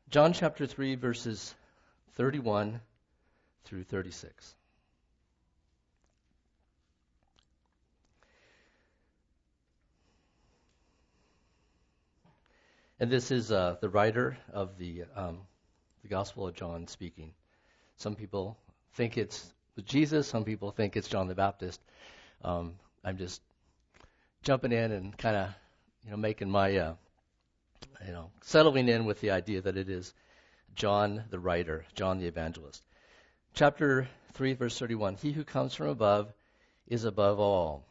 John chapter 3, verses 31 through 36. And this is the writer of the Gospel of John speaking. Some people think it's Jesus. Some people think it's John the Baptist. I'm just jumping in and kind of, making my, settling in with the idea that it is John the writer, John the evangelist. Chapter 3, verse 31. He who comes from above is above all.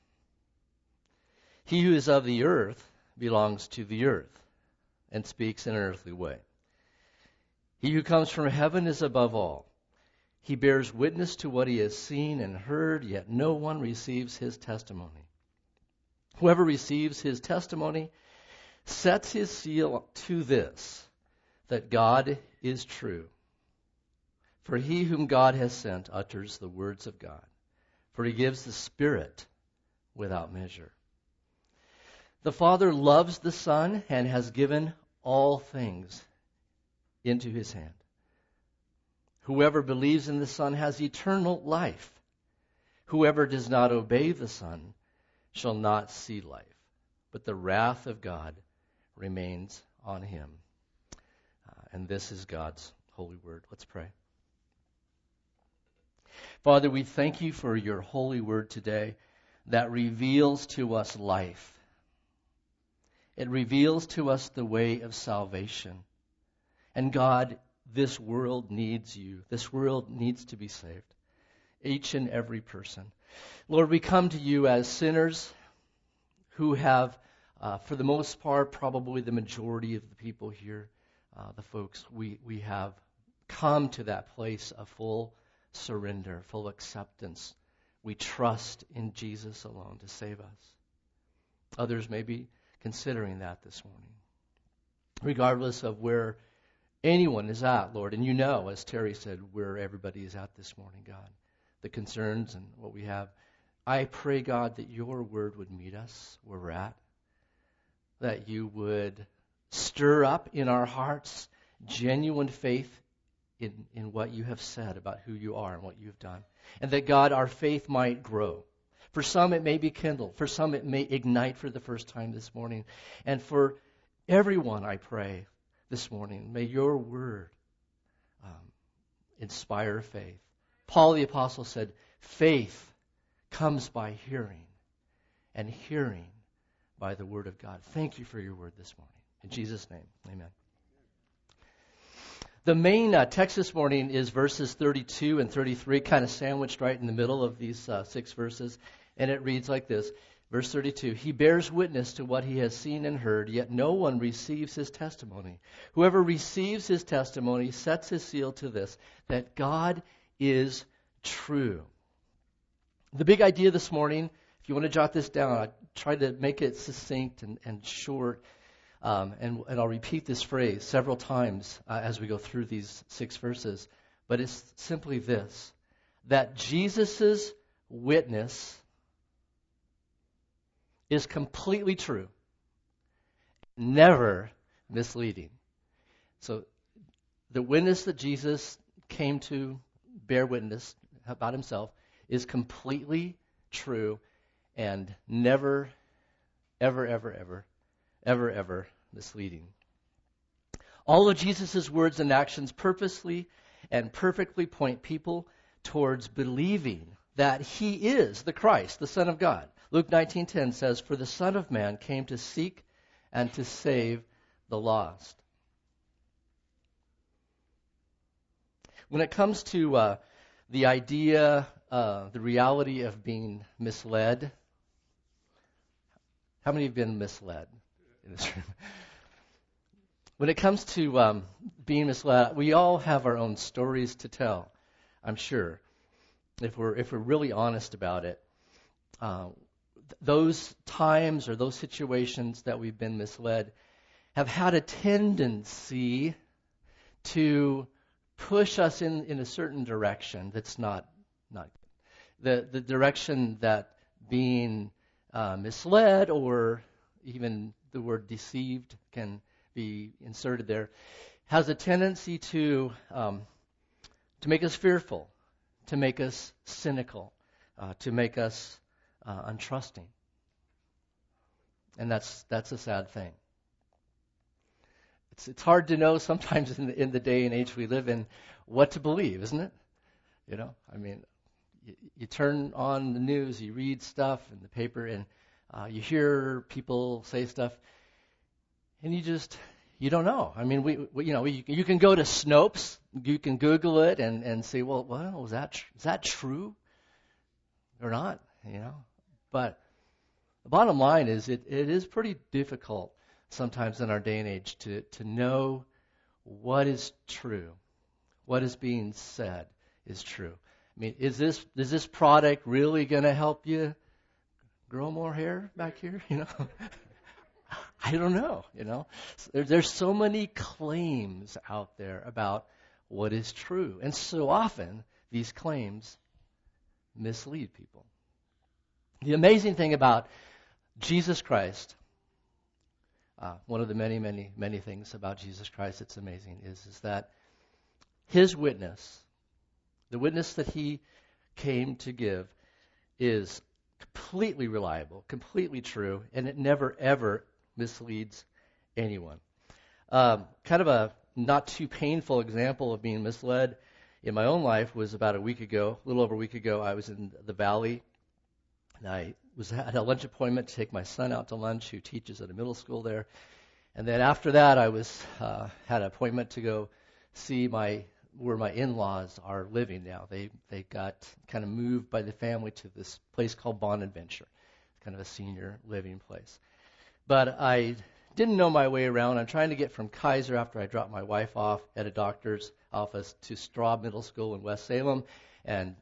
He who is of the earth belongs to the earth and speaks in an earthly way. He who comes from heaven is above all. He bears witness to what he has seen and heard, yet no one receives his testimony. Whoever receives his testimony sets his seal to this, that God is true. For he whom God has sent utters the words of God, for he gives the Spirit without measure. The Father loves the Son and has given all things into his hand. Whoever believes in the Son has eternal life. Whoever does not obey the Son shall not see life, but the wrath of God remains on him. And this is God's holy word. Let's pray. Father, we thank you for your holy word today that reveals to us life. It reveals to us the way of salvation. And God, this world needs you. This world needs to be saved. Each and every person. Lord, we come to you as sinners who have, for the most part, probably the majority of the people here, the folks, we have come to that place of full surrender, full acceptance. We trust in Jesus alone to save us. Others may be considering that this morning. Regardless of where anyone is at, Lord, and you know, as Terry said, where everybody is at this morning, God, the concerns and what we have. I pray, God, that your word would meet us where we're at, that you would stir up in our hearts genuine faith in what you have said about who you are and what you've done, and that, God, our faith might grow. For some, it may be kindled. For some, it may ignite for the first time this morning. And for everyone, I pray this morning, may your word inspire faith. Paul the Apostle said, faith comes by hearing, and hearing by the word of God. Thank you for your word this morning. In Jesus' name, amen. The main text this morning is verses 32 and 33, kind of sandwiched right in the middle of these 6 verses. And it reads like this, verse 32, he bears witness to what he has seen and heard, yet no one receives his testimony. Whoever receives his testimony sets his seal to this, that God is true. The big idea this morning, if you want to jot this down, I tried to make it succinct and short, and I'll repeat this phrase several times as we go through these 6 verses, but it's simply this, that Jesus' witness is completely true, never misleading. So the witness that Jesus came to bear witness about himself is completely true and never, ever, ever, ever, ever, ever misleading. All of Jesus' words and actions purposely and perfectly point people towards believing that he is the Christ, the Son of God. Luke 19:10 says, for the Son of Man came to seek and to save the lost. When it comes to the idea, the reality of being misled, how many have been misled in this room? When it comes to being misled, we all have our own stories to tell, I'm sure, if we're really honest about it. Those times or those situations that we've been misled have had a tendency to push us in a certain direction that's not good. The direction that being misled, or even the word deceived can be inserted there, has a tendency to make us fearful, to make us cynical, to make us untrusting. And that's a sad thing. It's hard to know sometimes in the day and age we live in what to believe, isn't it? You know, I mean, you turn on the news, you read stuff in the paper, and you hear people say stuff, and you don't know. I mean, you can go to Snopes, you can Google it and say, well, is that true or not? You know, but the bottom line is it is pretty difficult sometimes in our day and age to know what is true, what is being said is true. I mean, is this product really going to help you grow more hair back here? You know, I don't know. You know, there's so many claims out there about what is true, and so often these claims mislead people. The amazing thing about Jesus Christ, one of the many, many, many things about Jesus Christ that's amazing is that his witness, the witness that he came to give, is completely reliable, completely true, and it never, ever misleads anyone. Kind of a not too painful example of being misled in my own life was about a little over a week ago, I was in the Valley, and I had a lunch appointment to take my son out to lunch, who teaches at a middle school there. And then after that, I had an appointment to go see where my in-laws are living now. They got kind of moved by the family to this place called Bonaventure. It's kind of a senior living place. But I didn't know my way around. I'm trying to get from Kaiser after I dropped my wife off at a doctor's office to Straub Middle School in West Salem, and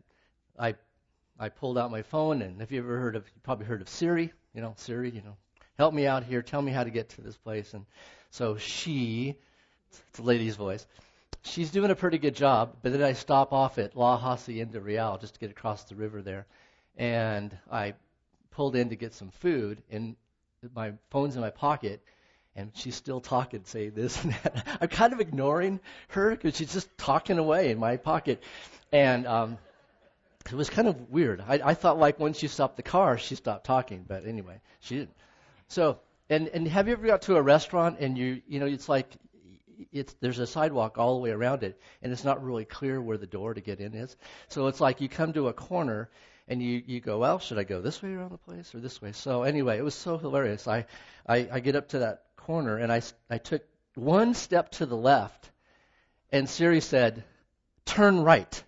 I pulled out my phone, and if you probably heard of Siri, Siri, help me out here, tell me how to get to this place. And so it's a lady's voice, she's doing a pretty good job, but then I stop off at La Hacienda Real just to get across the river there, and I pulled in to get some food, and my phone's in my pocket, and she's still talking, saying this and that. I'm kind of ignoring her because she's just talking away in my pocket, and it was kind of weird. I thought like once she stopped the car, she stopped talking, but anyway, she didn't. So, and have you ever got to a restaurant and it's like there's a sidewalk all the way around it, and it's not really clear where the door to get in is. So it's like you come to a corner and you go, well, should I go this way around the place or this way? So anyway, it was so hilarious. I get up to that corner and I took one step to the left, and Siri said, "Turn right."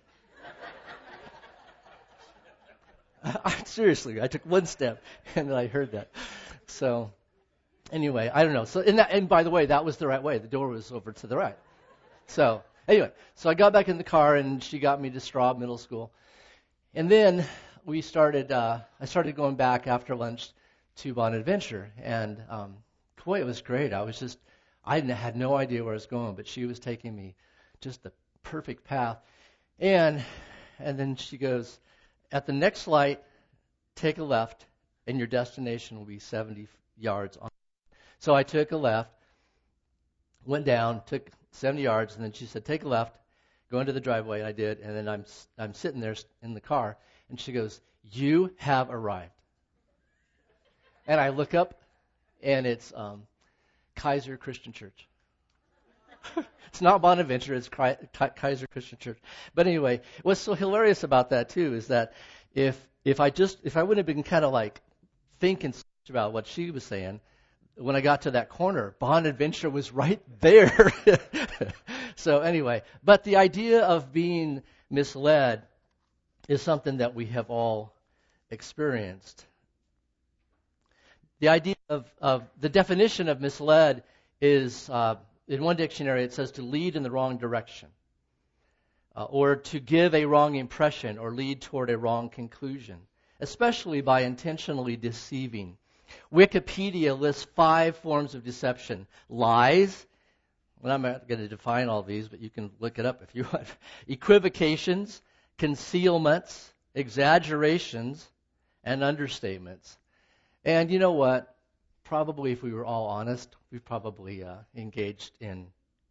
Seriously, I took one step, and then I heard that. So, anyway, I don't know. So, and by the way, that was the right way. The door was over to the right. So, anyway, so I got back in the car, and she got me to Straub Middle School, and then I started going back after lunch to Bonaventure, and boy, it was great. I had no idea where I was going, but she was taking me just the perfect path, and then she goes, at the next light, take a left, and your destination will be 70 yards on. So I took a left, went down, took 70 yards, and then she said, take a left, go into the driveway, and I did, and then I'm sitting there in the car, and she goes, you have arrived. And I look up, and it's Kaiser Christian Church. It's not Bonaventure, it's Kaiser Christian Church. But anyway, what's so hilarious about that too is that if I wouldn't have been kind of like thinking about what she was saying, when I got to that corner, Bonaventure was right there. So anyway, but the idea of being misled is something that we have all experienced. The idea of the definition of misled is, in one dictionary, it says to lead in the wrong direction, or to give a wrong impression or lead toward a wrong conclusion, especially by intentionally deceiving. Wikipedia lists 5 forms of deception. Lies, well, I'm not going to define all these, but you can look it up if you want. Equivocations, concealments, exaggerations, and understatements. And you know what? Probably if we were all honest, we've probably engaged in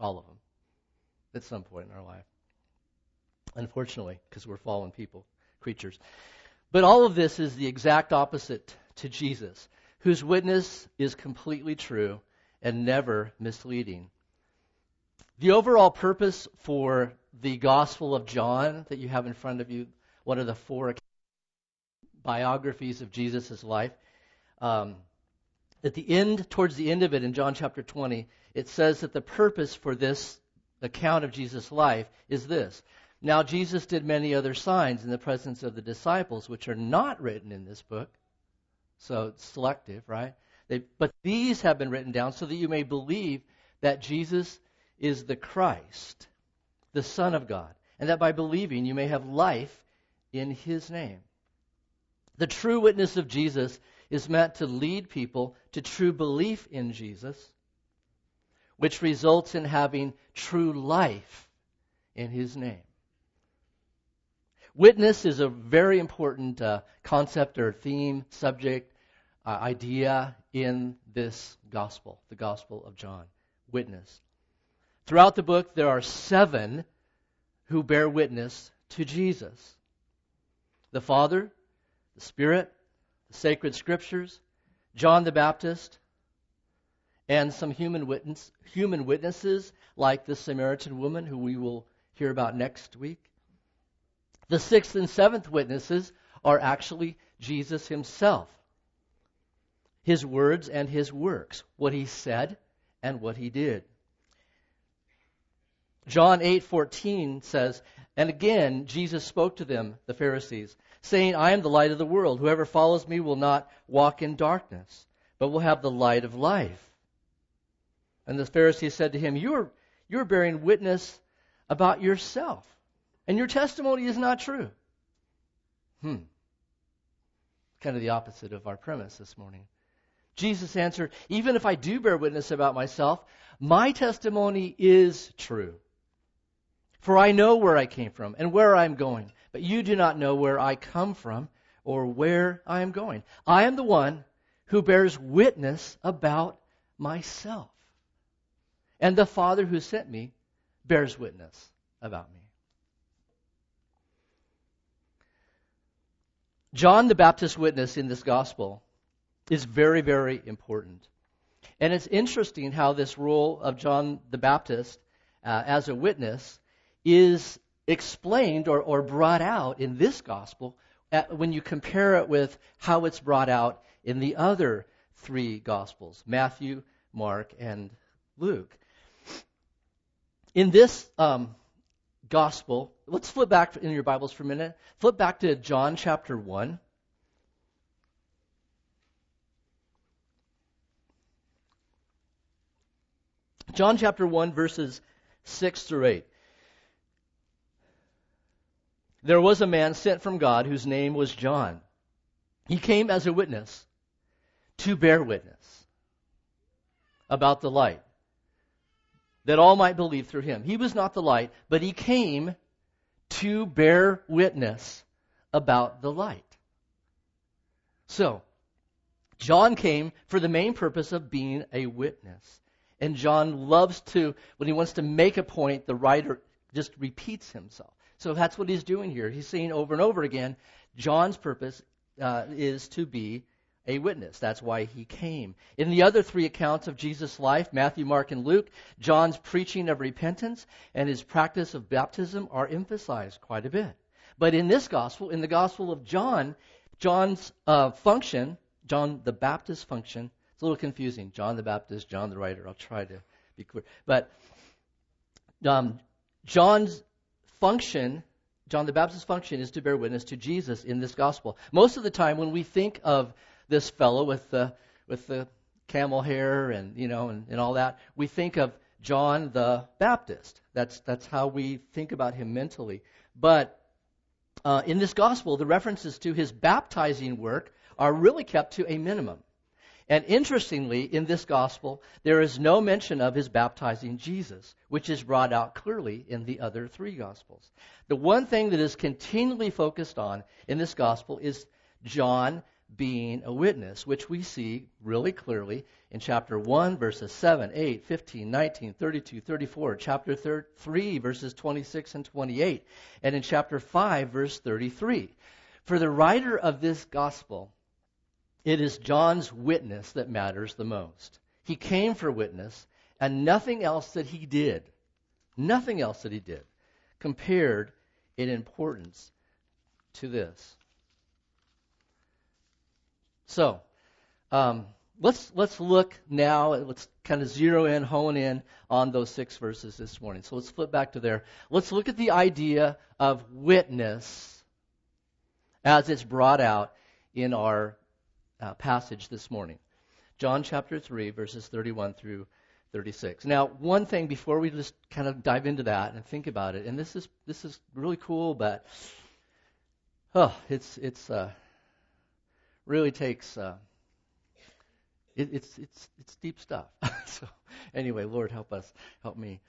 All of them. At some point in our life. Unfortunately, because we're fallen creatures. But all of this is the exact opposite to Jesus, whose witness is completely true and never misleading. The overall purpose for the Gospel of John that you have in front of you, one of the 4 biographies of Jesus' life, towards the end of it in John chapter 20, it says that the purpose for this account of Jesus' life is this. Now Jesus did many other signs in the presence of the disciples, which are not written in this book. So it's selective, right? But these have been written down so that you may believe that Jesus is the Christ, the Son of God, and that by believing you may have life in His name. The true witness of Jesus is meant to lead people to true belief in Jesus, which results in having true life in His name. Witness is a very important concept or theme, subject, idea in this gospel, the Gospel of John. Witness. Throughout the book, there are 7 who bear witness to Jesus. The Father, the Spirit, the sacred Scriptures, John the Baptist, and some human witnesses like the Samaritan woman, who we will hear about next week. The 6th and 7th witnesses are actually Jesus Himself. His words and His works, what He said and what He did. John 8:14 says, "And again Jesus spoke to them, the Pharisees, saying, I am the light of the world. Whoever follows me will not walk in darkness, but will have the light of life." And the Pharisees said to Him, You're bearing witness about yourself, and your testimony is not true. Kind of the opposite of our premise this morning. Jesus answered, even if I do bear witness about myself, my testimony is true. For I know where I came from and where I am going, but you do not know where I come from or where I am going. I am the one who bears witness about myself. And the Father who sent me bears witness about me. John the Baptist's witness in this gospel is very, very important. And it's interesting how this role of John the Baptist as a witness is explained or brought out in this gospel when you compare it with how it's brought out in the other 3 gospels, Matthew, Mark, and Luke. In this gospel, let's flip back in your Bibles for a minute. Flip back to John chapter 1. John chapter 1, verses 6 through 8. There was a man sent from God whose name was John. He came as a witness to bear witness about the light, that all might believe through him. He was not the light, but he came to bear witness about the light. So, John came for the main purpose of being a witness. And John loves to, when he wants to make a point, the writer just repeats himself. So that's what he's doing here. He's saying over and over again, John's purpose is to be a witness. That's why he came. In the other 3 accounts of Jesus' life, Matthew, Mark, and Luke, John's preaching of repentance and his practice of baptism are emphasized quite a bit. But in this gospel, in the Gospel of John, John's function, John the Baptist's function, it's a little confusing. John the Baptist, John the writer. I'll try to be clear. But John's function, John the Baptist's function, is to bear witness to Jesus in this gospel. Most of the time, when we think of this fellow with the camel hair and all that, we think of John the Baptist. That's how we think about him mentally. But in this gospel, the references to his baptizing work are really kept to a minimum. And interestingly, in this gospel, there is no mention of his baptizing Jesus, which is brought out clearly in the other 3 gospels. The one thing that is continually focused on in this gospel is John being a witness, which we see really clearly in chapter 1, verses 7, 8, 15, 19, 32, 34, chapter 3, verses 26 and 28, and in chapter 5, verse 33. For the writer of this gospel, it is John's witness that matters the most. He came for witness, and nothing else that he did compared in importance to this. So, let's look now. Let's kind of zero in, hone in on those 6 verses this morning. So let's flip back to there. Let's look at the idea of witness as it's brought out in our passage this morning. John chapter 3, verses 31 through 36. Now, one thing before we just kind of dive into that and think about it, and this is really cool, but it's really takes it's deep stuff. So anyway, Lord, help me.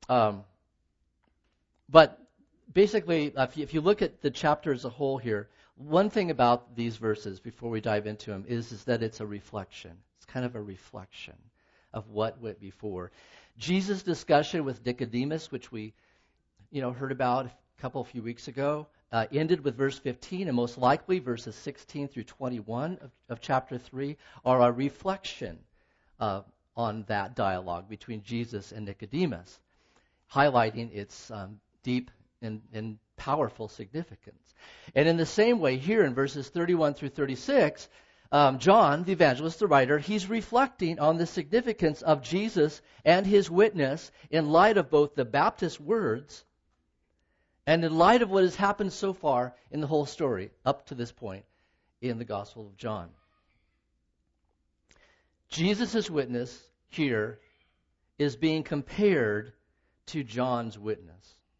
But basically, if you look at the chapter as a whole here, one thing about these verses before we dive into them is that it's a reflection. It's kind of a reflection of what went before. Jesus' discussion with Nicodemus, which we heard about a few weeks ago, ended with verse 15, and most likely verses 16 through 21 of chapter 3 are a reflection on that dialogue between Jesus and Nicodemus, highlighting its deep and powerful significance. And in the same way, here in verses 31 through 36, John, the evangelist, the writer, he's reflecting on the significance of Jesus and his witness in light of both the Baptist words and in light of what has happened so far in the whole story up to this point in the Gospel of John. Jesus' witness here is being compared to John's witness.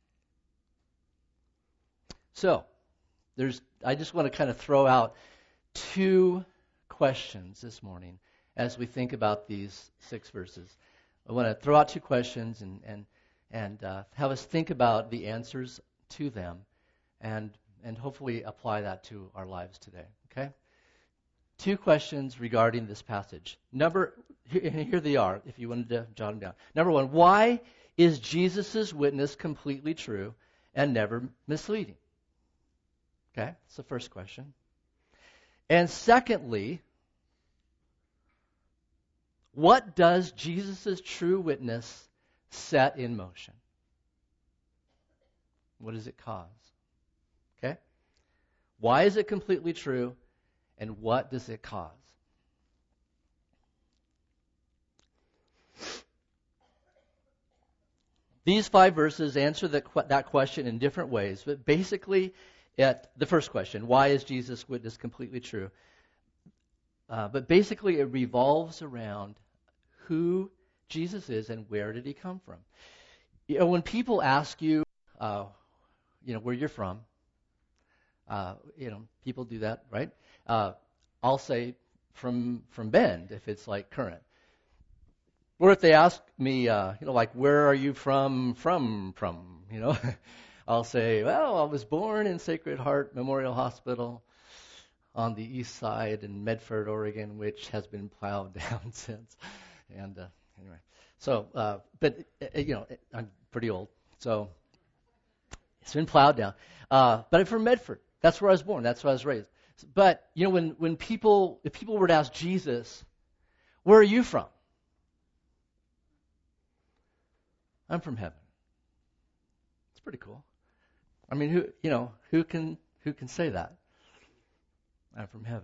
So, I just want to kind of throw out 2 questions this morning as we think about these 6 verses. I want to throw out 2 questions and have us think about the answers to them and hopefully apply that to our lives today. Okay? 2 questions regarding this passage. Here they are, if you wanted to jot them down. Number 1, why is Jesus' witness completely true and never misleading? Okay, that's the first question. And secondly, what does Jesus' true witness set in motion? What does it cause? Okay? Why is it completely true, and what does it cause? These 5 verses answer that question in different ways, but basically, the first question, why is Jesus' witness completely true? But basically, it revolves around who Jesus is and where did he come from. When people ask you, where you're from, people do that, right? I'll say from Bend if it's like current. Or if they ask me, where are you from, I'll say, well, I was born in Sacred Heart Memorial Hospital on the east side in Medford, Oregon, which has been plowed down since. And anyway, so, I'm pretty old, so it's been plowed down. But I'm from Medford. That's where I was born. That's where I was raised. But, if people were to ask Jesus, where are you from? I'm from heaven. It's pretty cool. I mean, who can say that? I'm from heaven.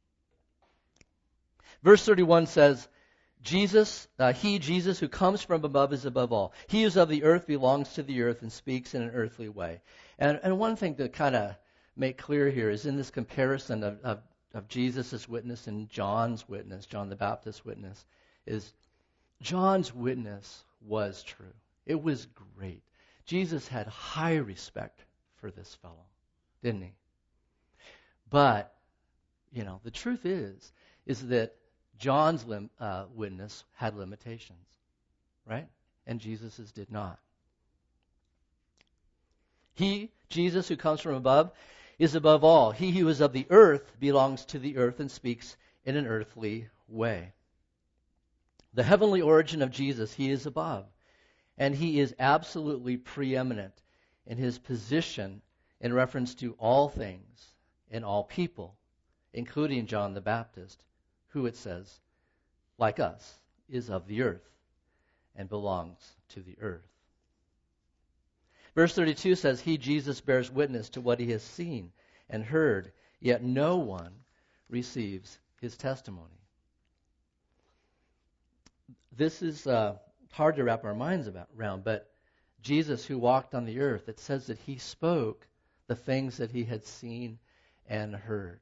Verse 31 says, Jesus who comes from above is above all. He who is of the earth belongs to the earth and speaks in an earthly way. And one thing to kind of make clear here is in this comparison of Jesus' witness and John's witness, John the Baptist's witness, is John's witness was true. It was great. Jesus had high respect for this fellow, didn't he? But, the truth is that John's witness had limitations, right? And Jesus's did not. Jesus who comes from above, is above all. He who is of the earth belongs to the earth and speaks in an earthly way. The heavenly origin of Jesus, he is above. And he is absolutely preeminent in his position in reference to all things and all people, including John the Baptist, who it says, like us, is of the earth and belongs to the earth. Verse 32 says, he, Jesus, bears witness to what he has seen and heard, yet no one receives his testimony. This is hard to wrap our minds around, but Jesus, who walked on the earth, it says that he spoke the things that he had seen and heard.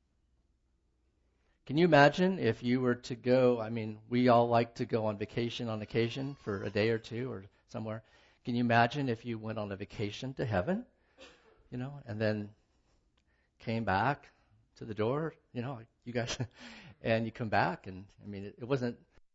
Can you imagine if you were to go, we all like to go on vacation on occasion for a day or two or somewhere. Can you imagine if you went on a vacation to heaven, and then came back to the door, you guys, and you come back, and it wasn't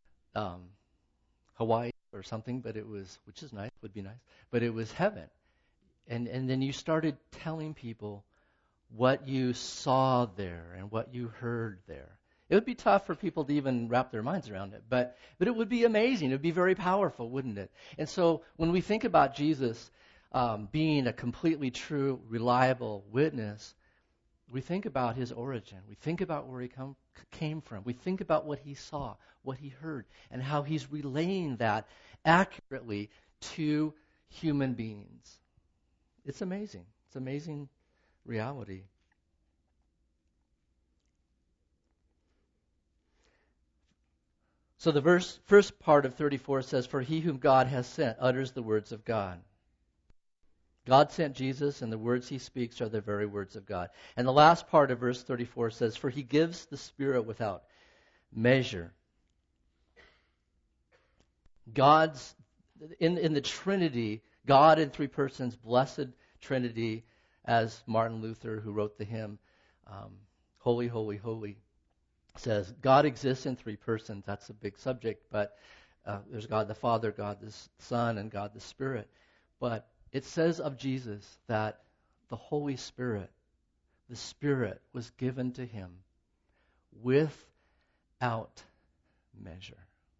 Hawaii or something, but it was, which is nice, would be nice, but it was heaven. And then you started telling people what you saw there and what you heard there. It would be tough for people to even wrap their minds around it, but it would be amazing. It would be very powerful, wouldn't it? And so when we think about Jesus being a completely true, reliable witness, we think about his origin. We think about where he came from. We think about what he saw, what he heard, and how he's relaying that accurately to human beings. It's amazing. It's amazing reality. So the first part of 34 says, for he whom God has sent utters the words of God. God sent Jesus, and the words he speaks are the very words of God. And the last part of verse 34 says, for he gives the Spirit without measure. God's, in the Trinity, God in three persons, blessed Trinity, as Martin Luther, who wrote the hymn, Holy, Holy, Holy, says, God exists in three persons. That's a big subject, but there's God the Father, God the Son, and God the Spirit. But it says of Jesus that the Holy Spirit, the Spirit, was given to him without measure.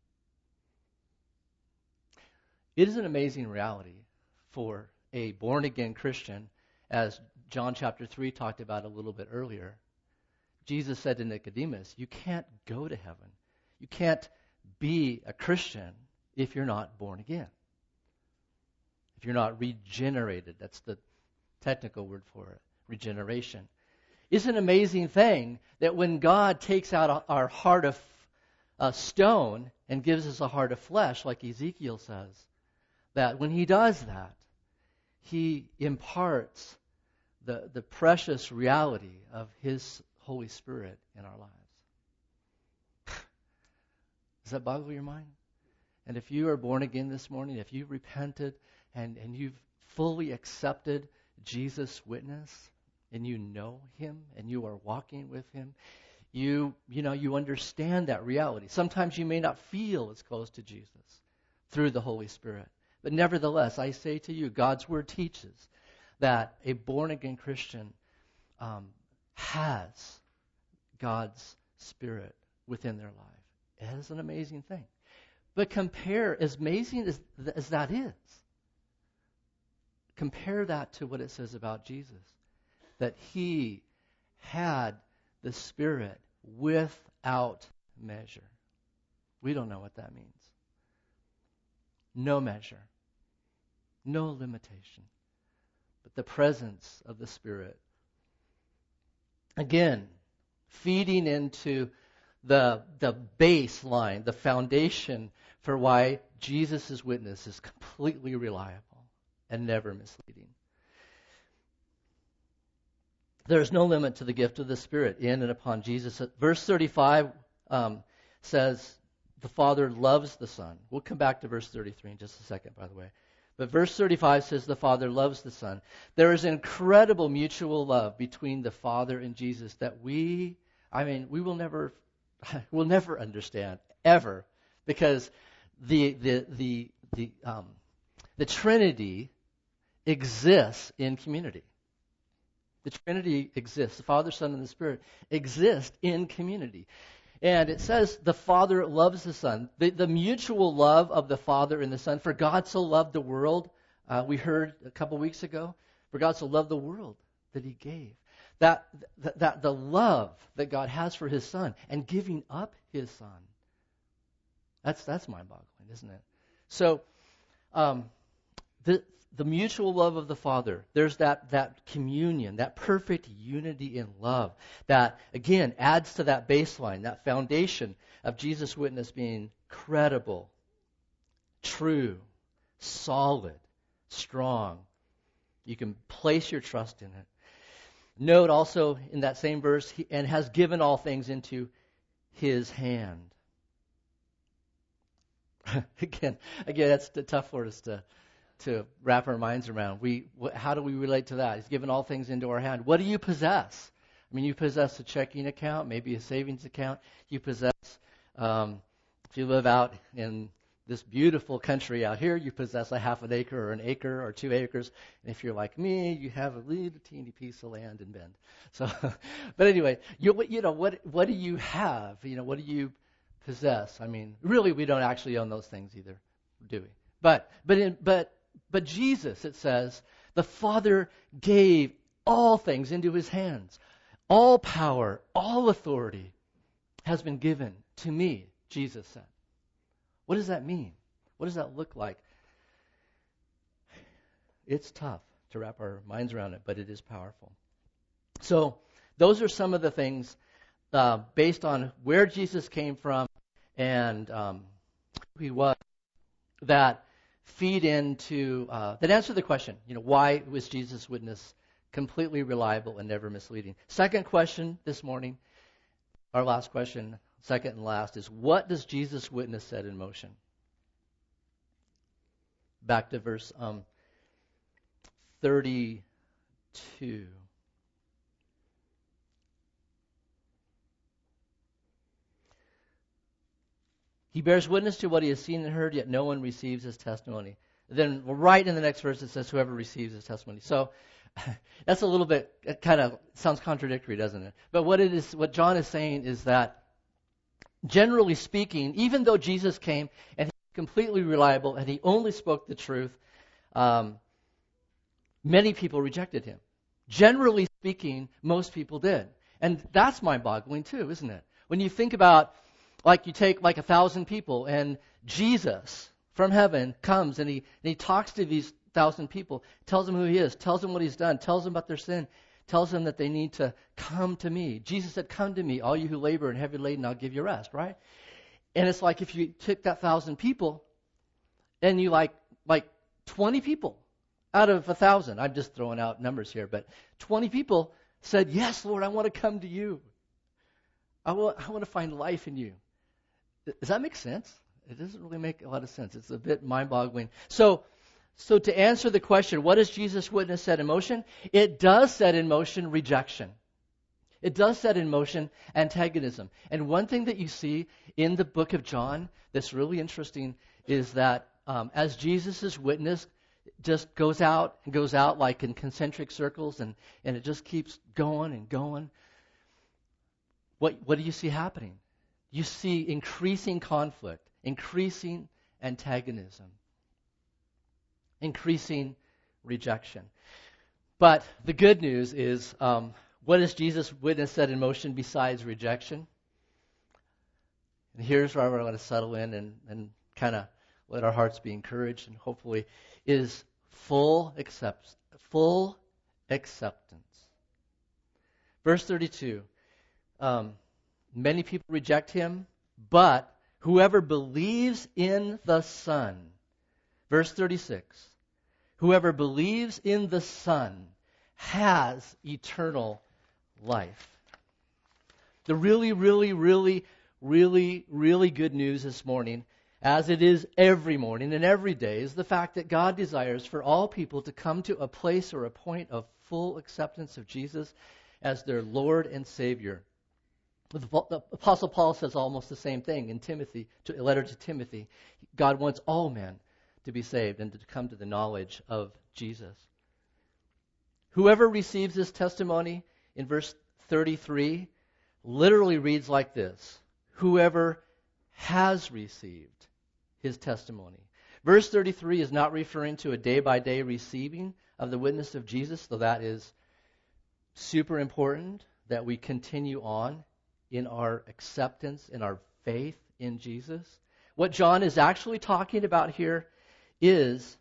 It is an amazing reality for a born-again Christian, as John chapter 3 talked about a little bit earlier. Jesus said to Nicodemus, you can't go to heaven. You can't be a Christian if you're not born again. If you're not regenerated. That's the technical word for it, regeneration. It's an amazing thing that when God takes out our heart of stone and gives us a heart of flesh, like Ezekiel says, that when he does that, he imparts the precious reality of his Holy Spirit in our lives. Does that boggle your mind? And if you are born again this morning, if you've repented and you've fully accepted Jesus' witness, and you know him and you are walking with him, you understand that reality. Sometimes you may not feel as close to Jesus through the Holy Spirit. But nevertheless, I say to you, God's Word teaches that a born-again Christian has God's Spirit within their life. It is an amazing thing. But compare, as amazing as that is, compare that to what it says about Jesus, that he had the Spirit without measure. We don't know what that means. No measure. No limitation. But the presence of the Spirit. Again, feeding into the baseline, the foundation for why Jesus' witness is completely reliable and never misleading. There is no limit to the gift of the Spirit in and upon Jesus. Verse 35 says, the Father loves the Son. We'll come back to verse 33 in just a second, by the way. But verse 35 says the Father loves the Son. There is incredible mutual love between the Father and Jesus that we will never understand, ever, because the Trinity exists in community. The Trinity exists. The Father, Son, and the Spirit exist in community. And it says the Father loves the Son. The mutual love of the Father and the Son. For God so loved the world, we heard a couple weeks ago, for God so loved the world that He gave. That the love that God has for His Son and giving up His Son. That's mind-boggling, isn't it? So, the mutual love of the Father, there's that communion, that perfect unity in love that, again, adds to that baseline, that foundation of Jesus' witness being credible, true, solid, strong. You can place your trust in it. Note also in that same verse, and has given all things into His hand. Again, that's tough for us to wrap our minds around. How do we relate to that? He's given all things into our hand. What do you possess? I mean, you possess a checking account, maybe a savings account. You possess, if you live out in this beautiful country out here, you possess a half an acre or an acre or 2 acres. And if you're like me, you have a little teeny piece of land in Bend. So, but anyway, what do you have? What do you possess? I mean, really, we don't actually own those things either, do we? But Jesus, it says, the Father gave all things into His hands. All power, all authority has been given to me, Jesus said. What does that mean? What does that look like? It's tough to wrap our minds around it, but it is powerful. So those are some of the things based on where Jesus came from and who He was that feed into, that answer the question, why was Jesus' witness completely reliable and never misleading? Second question this morning, our last question, second and last, is what does Jesus' witness set in motion? Back to verse 32. He bears witness to what he has seen and heard, yet no one receives his testimony. Then right in the next verse it says, whoever receives his testimony. So that's a little bit, it kind of sounds contradictory, doesn't it? But what John is saying is that, generally speaking, even though Jesus came and He was completely reliable and He only spoke the truth, many people rejected Him. Generally speaking, most people did. And that's mind-boggling too, isn't it? When you think about, you take 1,000 people and Jesus from heaven comes and he talks to these 1,000 people, tells them who He is, tells them what He's done, tells them about their sin, tells them that they need to come to me. Jesus said, come to me, all you who labor and heavy laden, I'll give you rest, right? And it's like if you took that 1,000 people and you like 20 people out of 1,000, I'm just throwing out numbers here, but 20 people said, yes, Lord, I want to come to you. I want to find life in you. Does that make sense? It doesn't really make a lot of sense. It's a bit mind-boggling. So to answer the question, what does Jesus' witness set in motion? It does set in motion rejection. It does set in motion antagonism. And one thing that you see in the book of John that's really interesting is that as Jesus' witness just goes out like in concentric circles and it just keeps going and going, what do you see happening? You see increasing conflict, increasing antagonism, increasing rejection. But the good news is, what does Jesus' witness set in motion besides rejection? And here's where we're going to settle in and kind of let our hearts be encouraged, and hopefully is full acceptance. Verse 32. Many people reject Him, but whoever believes in the Son. Verse 36. Whoever believes in the Son has eternal life. The really, really, really, really, really good news this morning, as it is every morning and every day, is the fact that God desires for all people to come to a place or a point of full acceptance of Jesus as their Lord and Savior. The Apostle Paul says almost the same thing in a letter to Timothy. God wants all men to be saved and to come to the knowledge of Jesus. Whoever receives this testimony in verse 33 literally reads like this: whoever has received his testimony. Verse 33 is not referring to a day-by-day receiving of the witness of Jesus, though that is super important, that we continue on in our acceptance, in our faith in Jesus. What John is actually talking about here is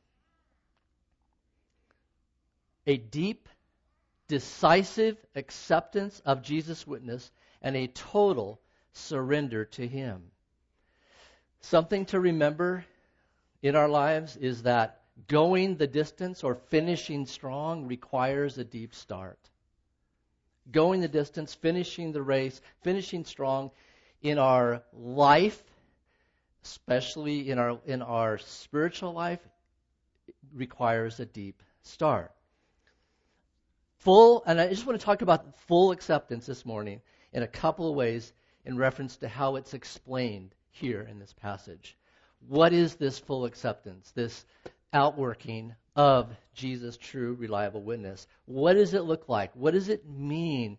a deep, decisive acceptance of Jesus' witness and a total surrender to Him. Something to remember in our lives is that going the distance or finishing strong requires a deep start. Going the distance, finishing the race, finishing strong in our life, especially in our spiritual life, requires a deep start. And I just want to talk about full acceptance this morning in a couple of ways in reference to how it's explained here in this passage. What is this full acceptance, this outworking of Jesus' true, reliable witness? What does it look like? What does it mean?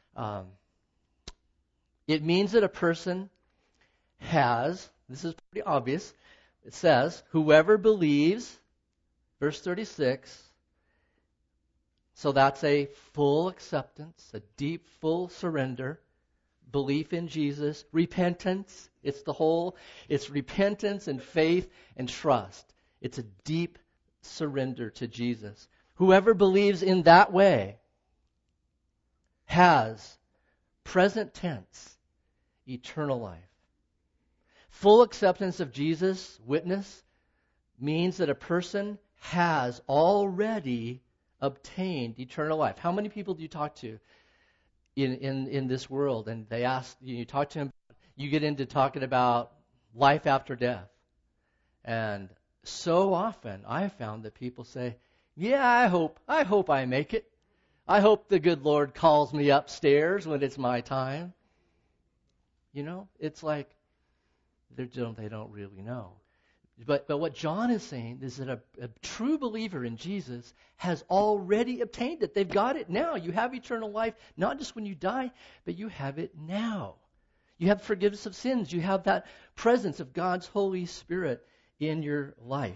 It means that a person has, this is pretty obvious, it says, whoever believes, verse 36, so that's a full acceptance, a deep, full surrender, belief in Jesus, repentance. It's repentance and faith and trust. It's a deep surrender to Jesus. Whoever believes in that way has, present tense, eternal life. Full acceptance of Jesus' witness means that a person has already obtained eternal life. How many people do you talk to in this world? And they ask, you talk to them, you get into talking about life after death. And so often I have found that people say, yeah, I hope I make it. I hope the good Lord calls me upstairs when it's my time. You know, it's like they don't really know. But what John is saying is that a true believer in Jesus has already obtained it. They've got it now. You have eternal life, not just when you die, but you have it now. You have forgiveness of sins. You have that presence of God's Holy Spirit in your life.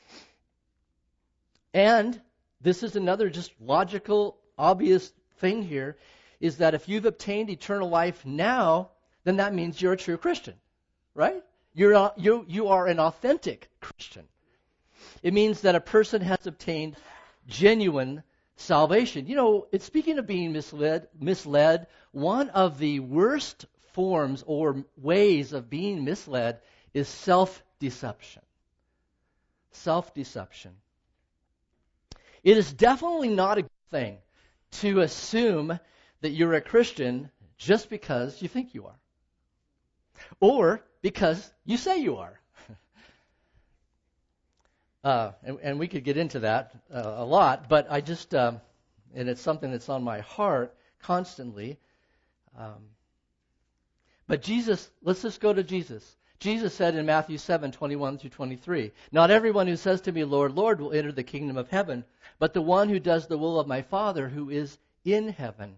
And this is another just logical, obvious thing here, is that if you've obtained eternal life now, then that means you're a true Christian, right? You are an authentic Christian. It means that a person has obtained genuine salvation. You know, speaking of being misled, one of the worst forms or ways of being misled is self-deception. Self-deception. It is definitely not a good thing to assume that you're a Christian just because you think you are. Or because you say you are. And we could get into that a lot, but I just, and it's something that's on my heart constantly. But Jesus, let's just go to Jesus. Jesus said in Matthew 7:21-23, "Not everyone who says to me, 'Lord, Lord,' will enter the kingdom of heaven, but the one who does the will of my Father who is in heaven.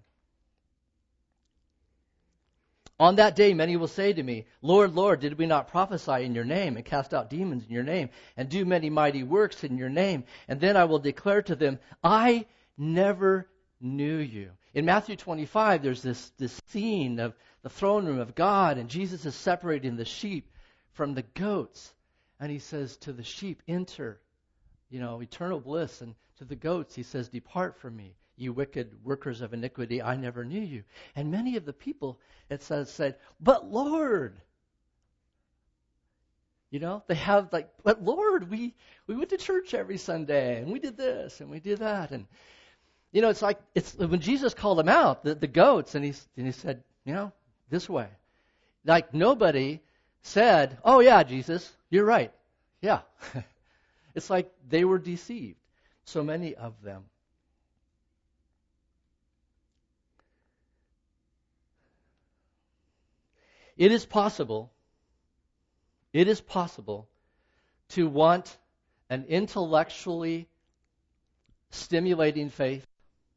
On that day, many will say to me, 'Lord, Lord, did we not prophesy in your name and cast out demons in your name and do many mighty works in your name?' And then I will declare to them, 'I never knew you.'" In Matthew 25, there's this scene of the throne room of God, and Jesus is separating the sheep from the goats. And he says to the sheep, "Enter, eternal bliss." And to the goats, he says, "Depart from me, you wicked workers of iniquity, I never knew you." And many of the people, it said, "But Lord," they have "But Lord, we went to church every Sunday, and we did this, and we did that." And, it's when Jesus called them out, the goats, and he said, this way. Like nobody said, "Oh yeah, Jesus, you're right. Yeah." It's like they were deceived. So many of them. It is possible to want an intellectually stimulating faith,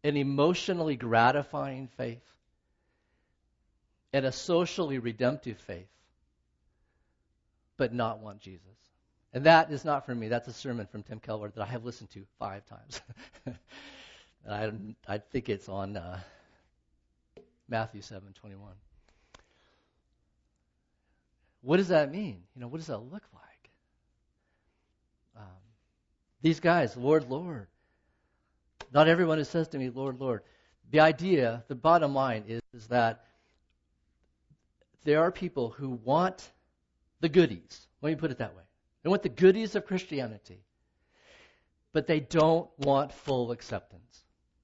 an emotionally gratifying faith and a socially redemptive faith, but not want Jesus. And that is not for me. That's a sermon from Tim Keller that I have listened to 5 times. I think it's on Matthew 7:21. What does that mean? What does that look like? These guys, Lord, Lord. Not everyone who says to me, Lord, Lord. The idea, the bottom line is that there are people who want the goodies. Let me put it that way. They want the goodies of Christianity, but they don't want full acceptance.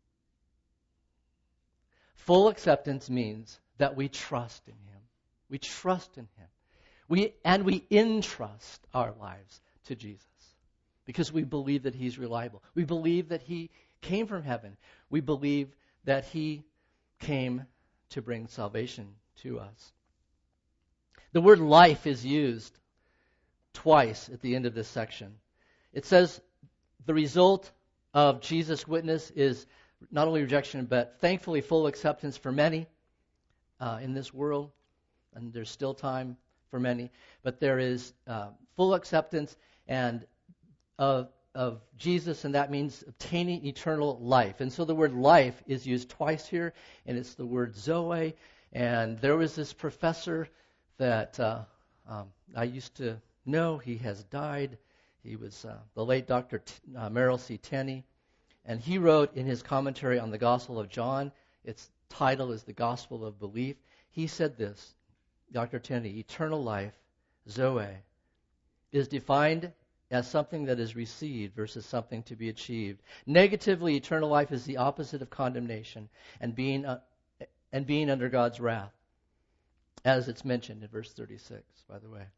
Full acceptance means that we trust in Him. We trust in Him. We entrust our lives to Jesus because we believe that He's reliable. We believe that He came from heaven. We believe that He came to bring salvation to us. The word life is used twice at the end of this section. It says the result of Jesus' witness is not only rejection, but thankfully full acceptance for many in this world. And there's still time for many. But there is full acceptance and of Jesus, and that means obtaining eternal life. And so the word life is used twice here, and it's the word Zoe. And there was this professor that I used to know. He has died. He was the late Dr. Merrill C. Tenney. And he wrote in his commentary on the Gospel of John, its title is The Gospel of Belief. He said this, Dr. Tenney, eternal life, Zoe, is defined as something that is received versus something to be achieved. Negatively, eternal life is the opposite of condemnation and being under God's wrath, as it's mentioned in verse 36, by the way.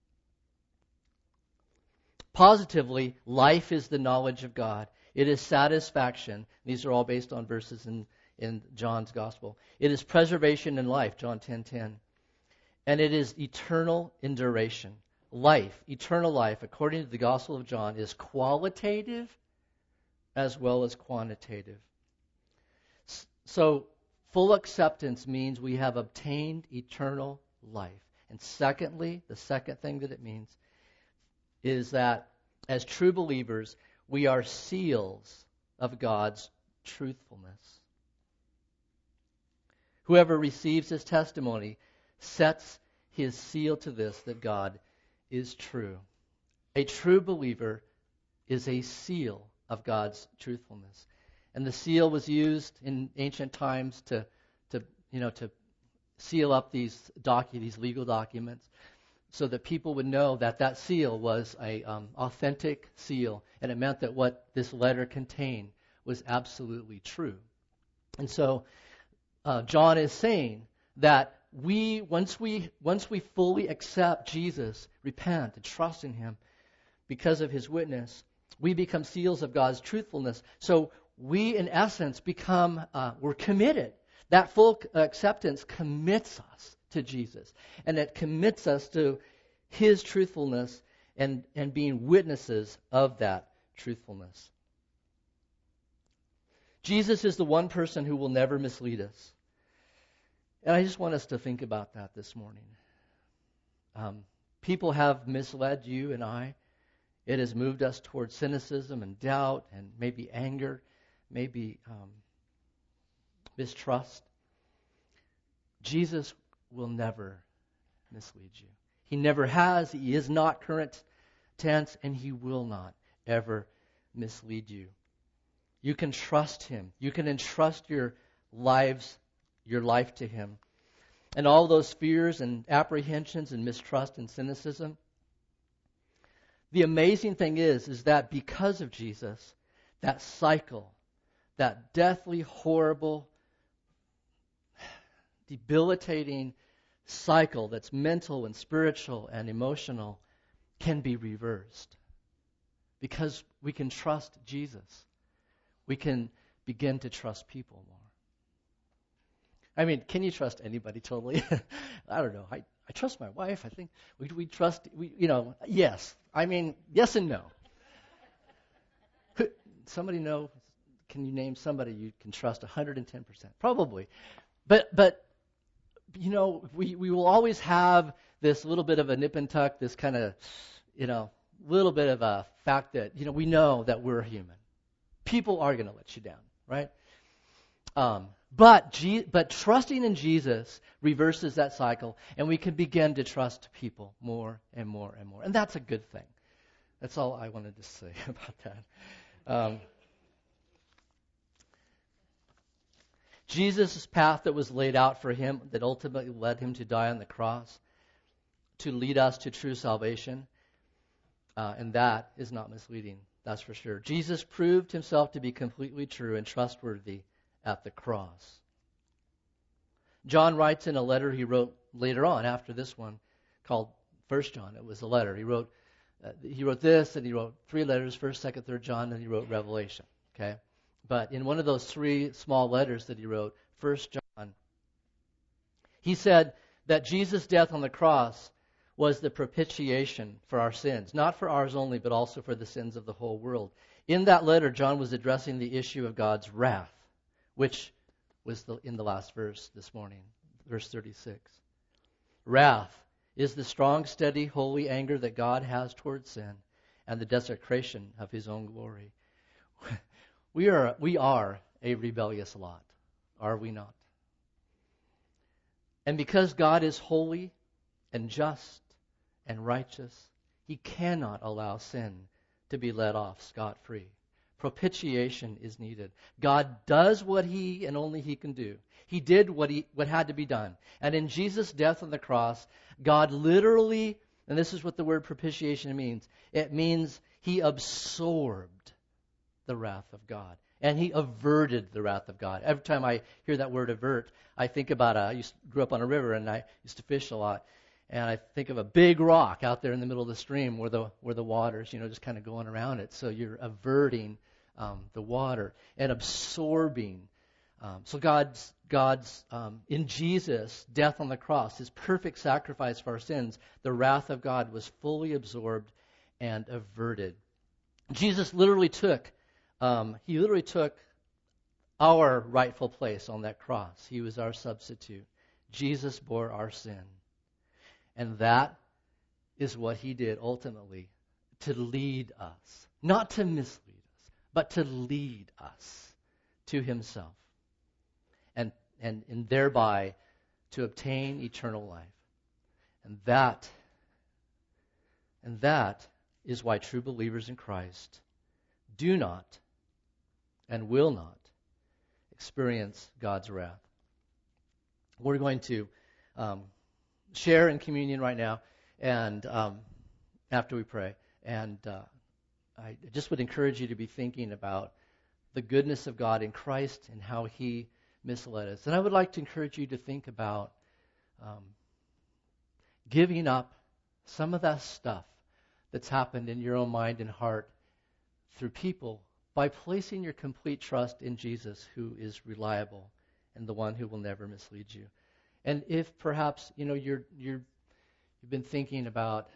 Positively, life is the knowledge of God. It is satisfaction. These are all based on verses in John's Gospel. It is preservation in life, John 10:10. And it is eternal in duration. Life, eternal life, according to the Gospel of John, is qualitative as well as quantitative. So, full acceptance means we have obtained eternal life. And secondly, the second thing that it means is that as true believers, we are seals of God's truthfulness. Whoever receives His testimony sets his seal to this, that God is true. A true believer is a seal of God's truthfulness. And the seal was used in ancient times to seal up these legal documents, so that people would know that that seal was a authentic seal, and it meant that what this letter contained was absolutely true. And so John is saying that once we fully accept Jesus, repent and trust in Him because of His witness, we become seals of God's truthfulness. So we, in essence, we're committed. That full acceptance commits us to Jesus, and it commits us to His truthfulness and being witnesses of that truthfulness. Jesus is the one person who will never mislead us. And I just want us to think about that this morning. People have misled you and I. It has moved us towards cynicism and doubt and maybe anger, maybe mistrust. Jesus will never mislead you. He never has. He is not current tense, and He will not ever mislead you. You can trust Him. You can entrust your life to Him. And all those fears and apprehensions and mistrust and cynicism, the amazing thing is that because of Jesus, that cycle, that deathly, horrible, debilitating cycle that's mental and spiritual and emotional can be reversed. Because we can trust Jesus. We can begin to trust people more. I mean, can you trust anybody totally? I don't know. I trust my wife. I think we trust, yes. I mean, yes and no. Somebody know can you name somebody you can trust 110%? Probably. But we will always have this little bit of a nip and tuck, this kind of, little bit of a fact that, we know that we're human. People are going to let you down, right? But trusting in Jesus reverses that cycle, and we can begin to trust people more and more and more. And that's a good thing. That's all I wanted to say about that. Jesus' path that was laid out for him, that ultimately led him to die on the cross, to lead us to true salvation, and that is not misleading, that's for sure. Jesus proved himself to be completely true and trustworthy at the cross. John writes in a letter he wrote later on, after this one, called 1 John. It was a letter. He wrote this, and he wrote 3 letters, 1st, 2nd, 3rd John, and he wrote Revelation. Okay? But in one of those 3 small letters that he wrote, 1 John, he said that Jesus' death on the cross was the propitiation for our sins, not for ours only, but also for the sins of the whole world. In that letter, John was addressing the issue of God's wrath, which was in the last verse this morning, verse 36. Wrath is the strong, steady, holy anger that God has towards sin and the desecration of his own glory. We are a rebellious lot, are we not? And because God is holy and just and righteous, he cannot allow sin to be let off scot-free. Propitiation is needed. God does what he and only he can do. He did what had to be done. And in Jesus' death on the cross, God literally, and this is what the word propitiation means, it means he absorbed the wrath of God. And he averted the wrath of God. Every time I hear that word avert, I think about I grew up on a river and I used to fish a lot. And I think of a big rock out there in the middle of the stream where the water's, just kind of going around it. So you're averting the water and absorbing. So God's in Jesus' death on the cross, his perfect sacrifice for our sins, the wrath of God was fully absorbed and averted. Jesus literally took our rightful place on that cross. He was our substitute. Jesus bore our sin. And that is what he did ultimately, to lead us. Not to mislead us, but to lead us to himself. And thereby to obtain eternal life. And that is why true believers in Christ do not and will not experience God's wrath. We're going to share in communion right now, and after we pray. And I just would encourage you to be thinking about the goodness of God in Christ and how he misled us. And I would like to encourage you to think about giving up some of that stuff that's happened in your own mind and heart through people by placing your complete trust in Jesus, who is reliable and the one who will never mislead you. And if perhaps you've been thinking about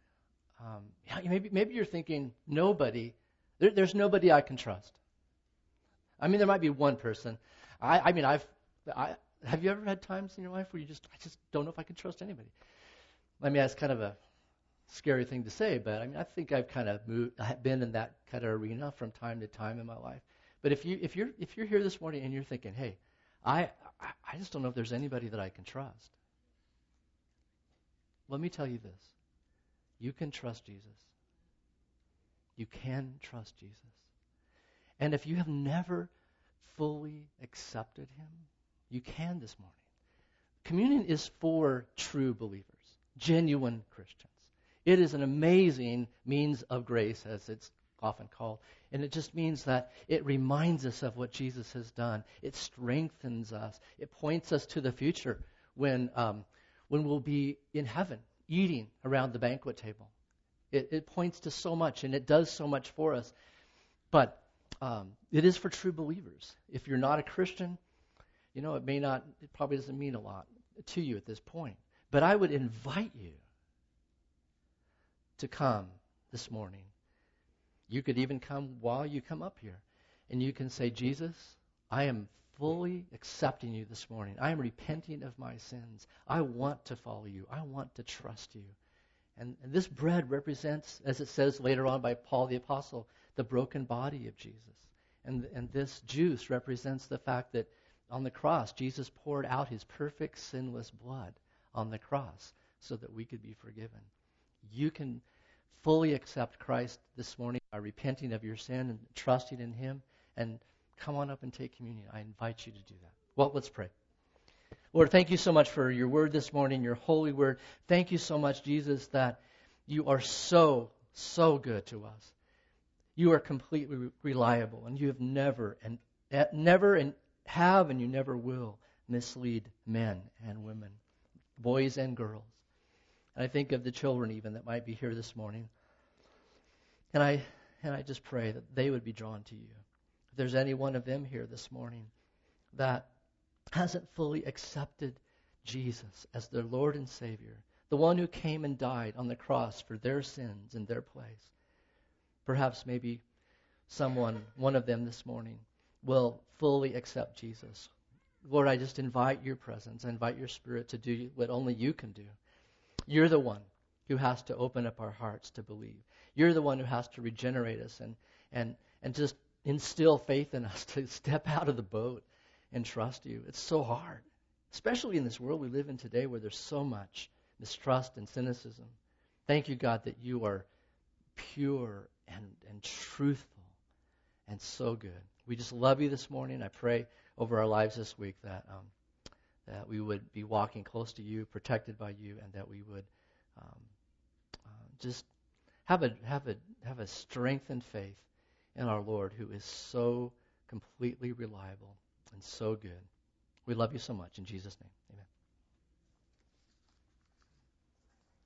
maybe you're thinking there's nobody I can trust. I mean, there might be one person. Have you ever had times in your life where I just don't know if I can trust anybody? I mean, that's kind of a scary thing to say, but I mean, I think I've kind of been in that kind of arena from time to time in my life. But if you're here this morning and you're thinking, hey, I just don't know if there's anybody that I can trust. Let me tell you this. You can trust Jesus. You can trust Jesus. And if you have never fully accepted him, you can this morning. Communion is for true believers, genuine Christians. It is an amazing means of grace, as it's often called. And it just means that it reminds us of what Jesus has done. It strengthens us. It points us to the future when we'll be in heaven eating around the banquet table. It points to so much, and it does so much for us. But it is for true believers. If you're not a Christian, it probably doesn't mean a lot to you at this point. But I would invite you to come this morning. You could even come while you come up here And you can say, Jesus, I am fully accepting you this morning. I am repenting of my sins. I want to follow you. I want to trust you. And this bread represents, as it says later on by Paul the Apostle, the broken body of Jesus. And this juice represents the fact that on the cross, Jesus poured out his perfect, sinless blood on the cross so that we could be forgiven. You can fully accept Christ this morning by repenting of your sin and trusting in him, and come on up and take communion. I invite you to do that. Well, let's pray. Lord, thank you so much for your word this morning, your holy word. Thank you so much, Jesus, that you are so, so good to us. You are completely reliable, and you have never and you never will mislead men and women, boys and girls. And I think of the children even that might be here this morning. And I just pray that they would be drawn to you. If there's any one of them here this morning that hasn't fully accepted Jesus as their Lord and Savior, the one who came and died on the cross for their sins in their place, perhaps maybe one of them this morning will fully accept Jesus. Lord, I just invite your presence. I invite your Spirit to do what only you can do. You're the one who has to open up our hearts to believe. You're the one who has to regenerate us and just instill faith in us to step out of the boat and trust you. It's so hard, especially in this world we live in today where there's so much mistrust and cynicism. Thank you, God, that you are pure and truthful and so good. We just love you this morning. I pray over our lives this week that we would be walking close to you, protected by you, and that we would just have a strengthened faith in our Lord, who is so completely reliable and so good. We love you so much. In Jesus' name.